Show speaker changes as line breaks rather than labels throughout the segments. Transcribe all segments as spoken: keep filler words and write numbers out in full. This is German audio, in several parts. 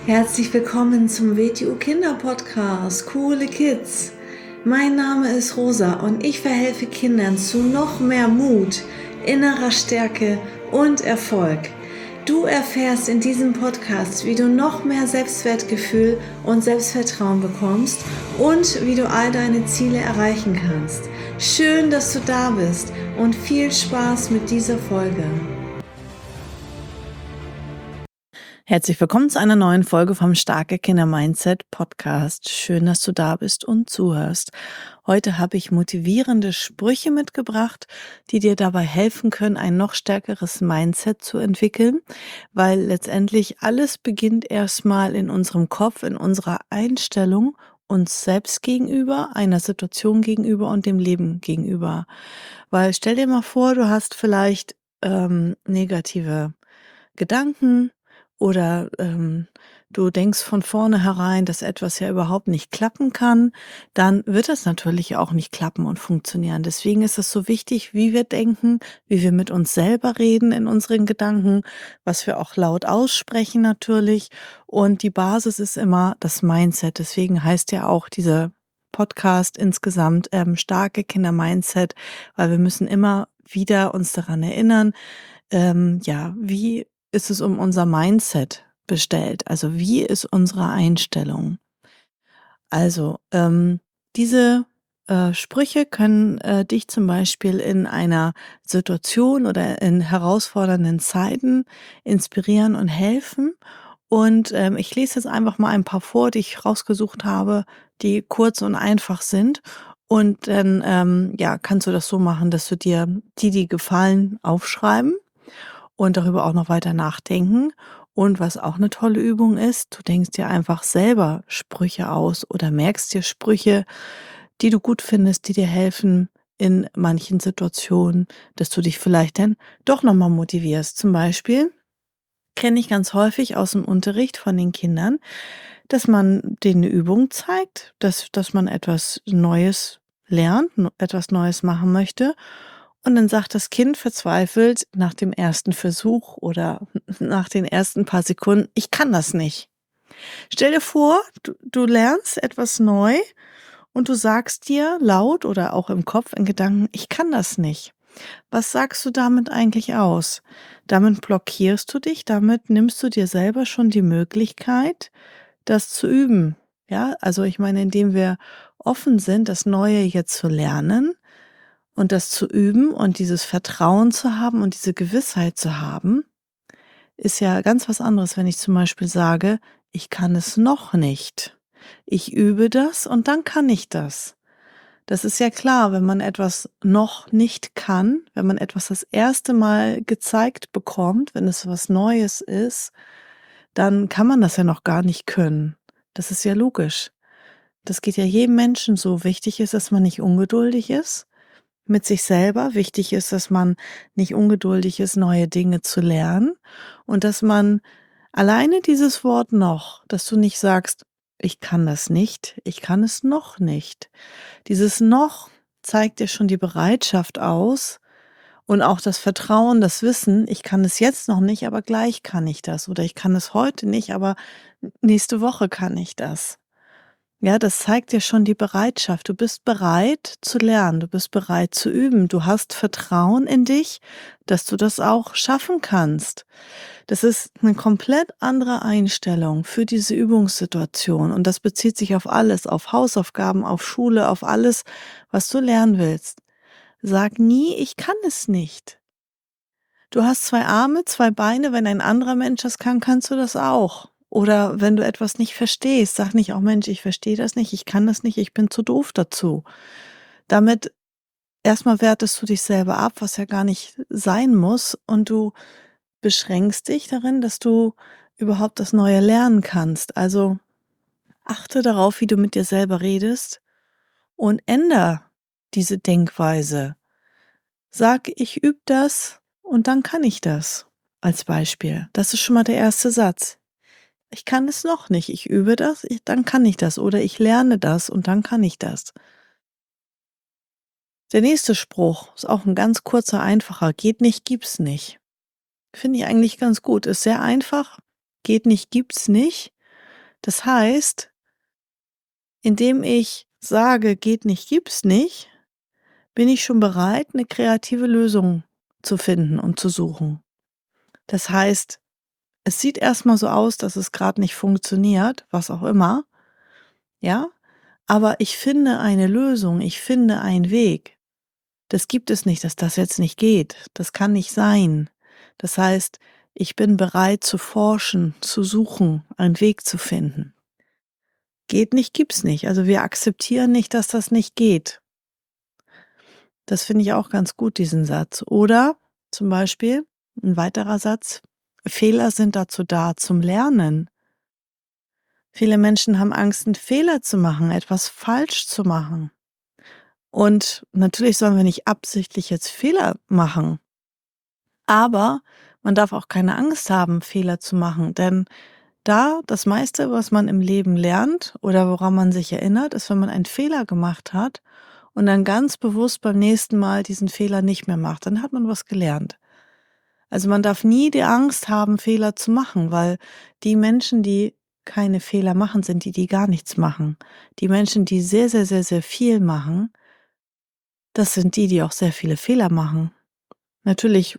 Herzlich willkommen zum W T U Kinder Podcast, Coole Kids. Mein Name ist Rosa und ich verhelfe Kindern zu noch mehr Mut, innerer Stärke und Erfolg. Du erfährst in diesem Podcast, wie du noch mehr Selbstwertgefühl und Selbstvertrauen bekommst und wie du all deine Ziele erreichen kannst. Schön, dass du da bist und viel Spaß mit dieser Folge.
Herzlich willkommen zu einer neuen Folge vom Starke Kinder Mindset Podcast. Schön, dass du da bist und zuhörst. Heute habe ich motivierende Sprüche mitgebracht, die dir dabei helfen können, ein noch stärkeres Mindset zu entwickeln, weil letztendlich alles beginnt erstmal in unserem Kopf, in unserer Einstellung uns selbst gegenüber, einer Situation gegenüber und dem Leben gegenüber. Weil stell dir mal vor, du hast vielleicht ähm, negative Gedanken oder ähm, du denkst von vornherein, dass etwas ja überhaupt nicht klappen kann, dann wird das natürlich auch nicht klappen und funktionieren. Deswegen ist es so wichtig, wie wir denken, wie wir mit uns selber reden in unseren Gedanken, was wir auch laut aussprechen natürlich. Und die Basis ist immer das Mindset. Deswegen heißt ja auch dieser Podcast insgesamt ähm, starke Kinder-Mindset, weil wir müssen immer wieder uns daran erinnern, ähm, ja, wie ist es um unser Mindset bestellt? Also wie ist unsere Einstellung? Also ähm, diese äh, Sprüche können äh, dich zum Beispiel in einer Situation oder in herausfordernden Zeiten inspirieren und helfen. Und ähm, ich lese jetzt einfach mal ein paar vor, die ich rausgesucht habe, die kurz und einfach sind. Und dann ähm, ja, kannst du das so machen, dass du dir die, die gefallen, aufschreiben und darüber auch noch weiter nachdenken. Und was auch eine tolle Übung ist, du denkst dir einfach selber Sprüche aus oder merkst dir Sprüche, die du gut findest, die dir helfen in manchen Situationen, dass du dich vielleicht dann doch noch mal motivierst. Zum Beispiel kenne ich ganz häufig aus dem Unterricht von den Kindern, dass man denen 'ne Übung zeigt, dass dass man etwas Neues lernt, n etwas Neues machen möchte. Und dann sagt das Kind verzweifelt nach dem ersten Versuch oder nach den ersten paar Sekunden: „Ich kann das nicht." Stell dir vor, du du lernst etwas neu und du sagst dir laut oder auch im Kopf in Gedanken: „Ich kann das nicht." Was sagst du damit eigentlich aus? Damit blockierst du dich, damit nimmst du dir selber schon die Möglichkeit, das zu üben. Ja, also ich meine, indem wir offen sind, das Neue jetzt zu lernen und das zu üben und dieses Vertrauen zu haben und diese Gewissheit zu haben, ist ja ganz was anderes, wenn ich zum Beispiel sage, ich kann es noch nicht. Ich übe das und dann kann ich das. Das ist ja klar, wenn man etwas noch nicht kann, wenn man etwas das erste Mal gezeigt bekommt, wenn es was Neues ist, dann kann man das ja noch gar nicht können. Das ist ja logisch. Das geht ja jedem Menschen so. Wichtig ist, dass man nicht ungeduldig ist mit sich selber. Wichtig ist, dass man nicht ungeduldig ist, neue Dinge zu lernen und dass man alleine dieses Wort noch, dass du nicht sagst, ich kann das nicht, ich kann es noch nicht. Dieses noch zeigt dir schon die Bereitschaft aus und auch das Vertrauen, das Wissen, ich kann es jetzt noch nicht, aber gleich kann ich das oder ich kann es heute nicht, aber nächste Woche kann ich das. Ja, das zeigt dir schon die Bereitschaft. Du bist bereit zu lernen, du bist bereit zu üben. Du hast Vertrauen in dich, dass du das auch schaffen kannst. Das ist eine komplett andere Einstellung für diese Übungssituation und das bezieht sich auf alles, auf Hausaufgaben, auf Schule, auf alles, was du lernen willst. Sag nie: „Ich kann es nicht." Du hast zwei Arme, zwei Beine, wenn ein anderer Mensch das kann, kannst du das auch. Oder wenn du etwas nicht verstehst, sag nicht: „Oh Mensch, ich verstehe das nicht, ich kann das nicht, ich bin zu doof dazu." Damit erstmal wertest du dich selber ab, was ja gar nicht sein muss, und du beschränkst dich darin, dass du überhaupt das Neue lernen kannst. Also, achte darauf, wie du mit dir selber redest und änder diese Denkweise. Sag: „Ich übe das und dann kann ich das", als Beispiel. Das ist schon mal der erste Satz. Ich kann es noch nicht, ich übe das, ich dann kann ich das oder ich lerne das und dann kann ich das. Der nächste Spruch ist auch ein ganz kurzer, einfacher: „Geht nicht, gibt's nicht." Finde ich eigentlich ganz gut. Ist sehr einfach, geht nicht, gibt's nicht. Das heißt, indem ich sage, geht nicht, gibt's nicht, bin ich schon bereit, eine kreative Lösung zu finden und zu suchen. Das heißt, es sieht erstmal so aus, dass es gerade nicht funktioniert, was auch immer, ja, aber ich finde eine Lösung, ich finde einen Weg. Das gibt es nicht, dass das jetzt nicht geht. Das kann nicht sein. Das heißt, ich bin bereit zu forschen, zu suchen, einen Weg zu finden. Geht nicht, gibt's nicht. Also wir akzeptieren nicht, dass das nicht geht. Das finde ich auch ganz gut, diesen Satz. Oder zum Beispiel ein weiterer Satz: Fehler sind dazu da, zum Lernen. Viele Menschen haben Angst, einen Fehler zu machen, etwas falsch zu machen. Und natürlich sollen wir nicht absichtlich jetzt Fehler machen. Aber man darf auch keine Angst haben, Fehler zu machen, denn da das meiste, was man im Leben lernt oder woran man sich erinnert, ist, wenn man einen Fehler gemacht hat und dann ganz bewusst beim nächsten Mal diesen Fehler nicht mehr macht. Dann hat man was gelernt. Also man darf nie die Angst haben, Fehler zu machen, weil die Menschen, die keine Fehler machen, sind die, die gar nichts machen. Die Menschen, die sehr, sehr, sehr, sehr viel machen, das sind die, die auch sehr viele Fehler machen. Natürlich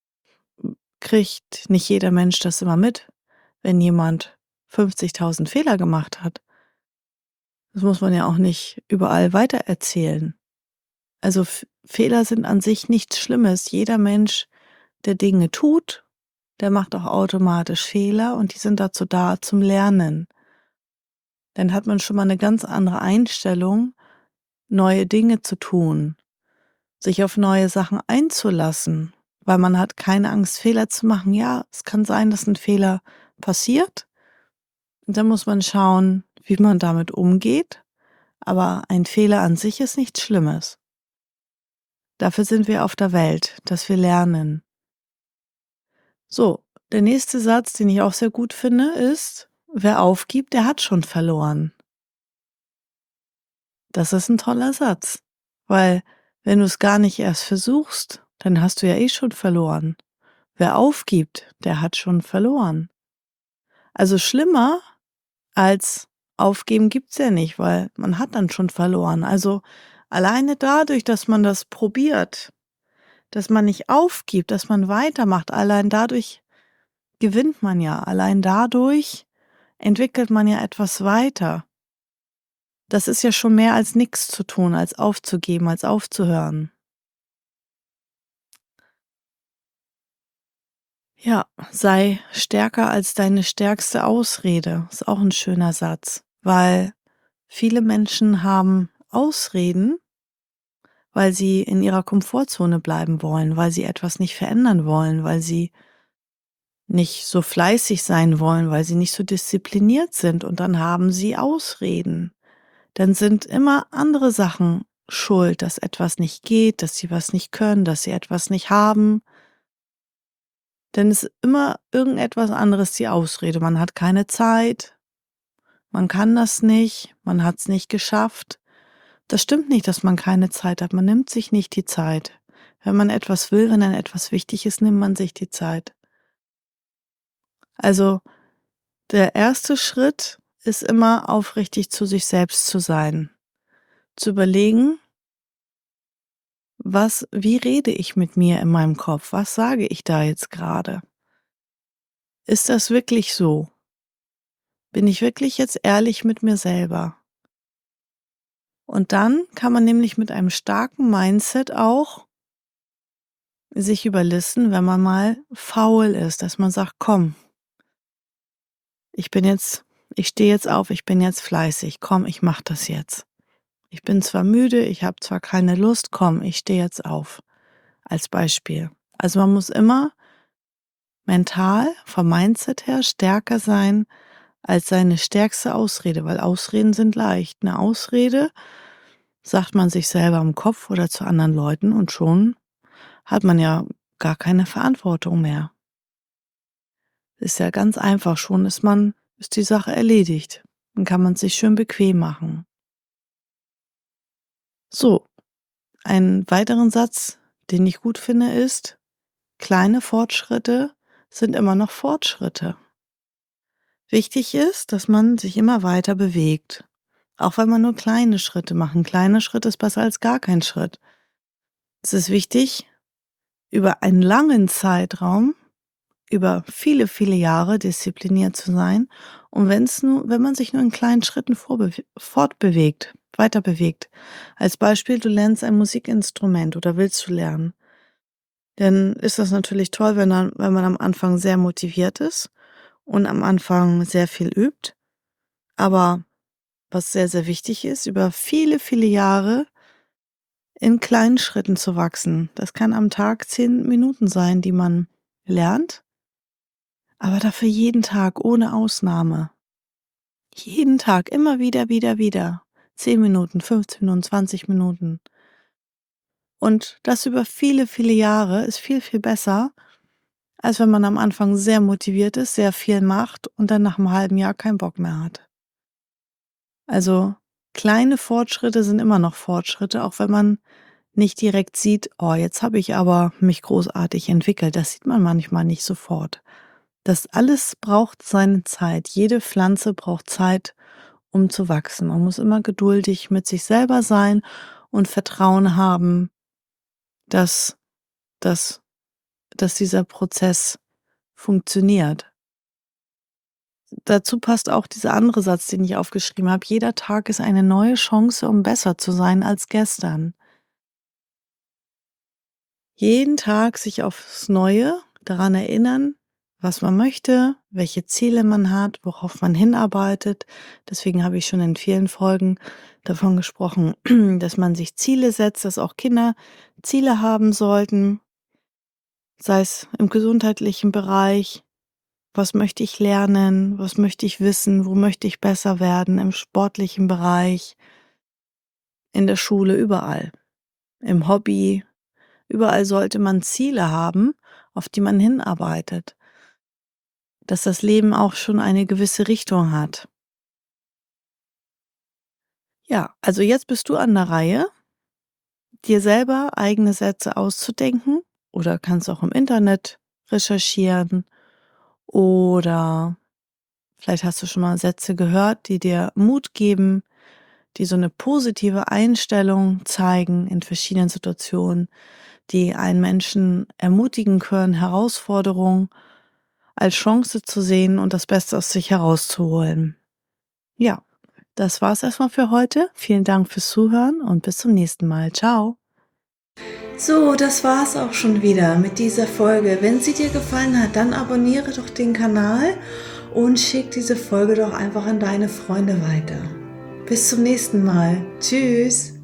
kriegt nicht jeder Mensch das immer mit, wenn jemand fünfzigtausend Fehler gemacht hat. Das muss man ja auch nicht überall weitererzählen. Also F- Fehler sind an sich nichts Schlimmes. Jeder Mensch, der Dinge tut, der macht auch automatisch Fehler und die sind dazu da zum Lernen. Dann hat man schon mal eine ganz andere Einstellung, neue Dinge zu tun, sich auf neue Sachen einzulassen, weil man hat keine Angst, Fehler zu machen. Ja, es kann sein, dass ein Fehler passiert. Und dann muss man schauen, wie man damit umgeht. Aber ein Fehler an sich ist nichts Schlimmes. Dafür sind wir auf der Welt, dass wir lernen. So, der nächste Satz, den ich auch sehr gut finde, ist: Wer aufgibt, der hat schon verloren. Das ist ein toller Satz, weil wenn du es gar nicht erst versuchst, dann hast du ja eh schon verloren. Wer aufgibt, der hat schon verloren. Also schlimmer als aufgeben gibt's ja nicht, weil man hat dann schon verloren. Also alleine dadurch, dass man das probiert, dass man nicht aufgibt, dass man weitermacht, allein dadurch gewinnt man ja. Allein dadurch entwickelt man ja etwas weiter. Das ist ja schon mehr als nichts zu tun, als aufzugeben, als aufzuhören. Ja, sei stärker als deine stärkste Ausrede, ist auch ein schöner Satz, weil viele Menschen haben Ausreden, weil sie in ihrer Komfortzone bleiben wollen, weil sie etwas nicht verändern wollen, weil sie nicht so fleißig sein wollen, weil sie nicht so diszipliniert sind, und dann haben sie Ausreden. Dann sind immer andere Sachen schuld, dass etwas nicht geht, dass sie was nicht können, dass sie etwas nicht haben. Denn es ist immer irgendetwas anderes die Ausrede. Man hat keine Zeit, man kann das nicht, man hat es nicht geschafft. Das stimmt nicht, dass man keine Zeit hat. Man nimmt sich nicht die Zeit. Wenn man etwas will, wenn einem etwas wichtig ist, nimmt man sich die Zeit. Also der erste Schritt ist immer, aufrichtig zu sich selbst zu sein. Zu überlegen, was, wie rede ich mit mir in meinem Kopf? Was sage ich da jetzt gerade? Ist das wirklich so? Bin ich wirklich jetzt ehrlich mit mir selber? Und dann kann man nämlich mit einem starken Mindset auch sich überlisten, wenn man mal faul ist, dass man sagt: Komm, ich bin jetzt, ich stehe jetzt auf, ich bin jetzt fleißig, komm, ich mach das jetzt. Ich bin zwar müde, ich habe zwar keine Lust, komm, ich stehe jetzt auf. Als Beispiel. Also man muss immer mental, vom Mindset her stärker sein als seine stärkste Ausrede, weil Ausreden sind leicht. Eine Ausrede sagt man sich selber im Kopf oder zu anderen Leuten und schon hat man ja gar keine Verantwortung mehr. Ist ja ganz einfach, schon ist man, ist die Sache erledigt. Dann kann man es sich schön bequem machen. So, einen weiteren Satz, den ich gut finde, ist: Kleine Fortschritte sind immer noch Fortschritte. Wichtig ist, dass man sich immer weiter bewegt. Auch wenn man nur kleine Schritte macht. Ein kleiner Schritt ist besser als gar kein Schritt. Es ist wichtig, über einen langen Zeitraum, über viele, viele Jahre diszipliniert zu sein. Und wenn's nur, wenn man sich nur in kleinen Schritten vorbewe- fortbewegt, weiter bewegt. Als Beispiel, du lernst ein Musikinstrument oder willst du lernen. Dann ist das natürlich toll, wenn, dann, wenn man am Anfang sehr motiviert ist und am Anfang sehr viel übt. Aber was sehr, sehr wichtig ist, über viele, viele Jahre in kleinen Schritten zu wachsen. Das kann am Tag zehn Minuten sein, die man lernt, aber dafür jeden Tag ohne Ausnahme. Jeden Tag, immer wieder, wieder, wieder. Zehn Minuten, fünfzehn Minuten, zwanzig Minuten. Und das über viele, viele Jahre ist viel, viel besser, als wenn man am Anfang sehr motiviert ist, sehr viel macht und dann nach einem halben Jahr keinen Bock mehr hat. Also kleine Fortschritte sind immer noch Fortschritte, auch wenn man nicht direkt sieht, oh, jetzt habe ich aber mich großartig entwickelt. Das sieht man manchmal nicht sofort. Das alles braucht seine Zeit. Jede Pflanze braucht Zeit, um zu wachsen. Man muss immer geduldig mit sich selber sein und Vertrauen haben, dass, dass, dass dieser Prozess funktioniert. Dazu passt auch dieser andere Satz, den ich aufgeschrieben habe. Jeder Tag ist eine neue Chance, um besser zu sein als gestern. Jeden Tag sich aufs Neue daran erinnern, was man möchte, welche Ziele man hat, worauf man hinarbeitet. Deswegen habe ich schon in vielen Folgen davon gesprochen, dass man sich Ziele setzt, dass auch Kinder Ziele haben sollten, sei es im gesundheitlichen Bereich. Was möchte ich lernen? Was möchte ich wissen? Wo möchte ich besser werden? Im sportlichen Bereich, in der Schule, überall. Im Hobby. Überall sollte man Ziele haben, auf die man hinarbeitet. Dass das Leben auch schon eine gewisse Richtung hat. Ja, also jetzt bist du an der Reihe, dir selber eigene Sätze auszudenken oder kannst auch im Internet recherchieren oder vielleicht hast du schon mal Sätze gehört, die dir Mut geben, die so eine positive Einstellung zeigen in verschiedenen Situationen, die einen Menschen ermutigen können, Herausforderungen als Chance zu sehen und das Beste aus sich herauszuholen. Ja, das war's erstmal für heute. Vielen Dank fürs Zuhören und bis zum nächsten Mal. Ciao.
So, das war's auch schon wieder mit dieser Folge. Wenn sie dir gefallen hat, dann abonniere doch den Kanal und schick diese Folge doch einfach an deine Freunde weiter. Bis zum nächsten Mal. Tschüss.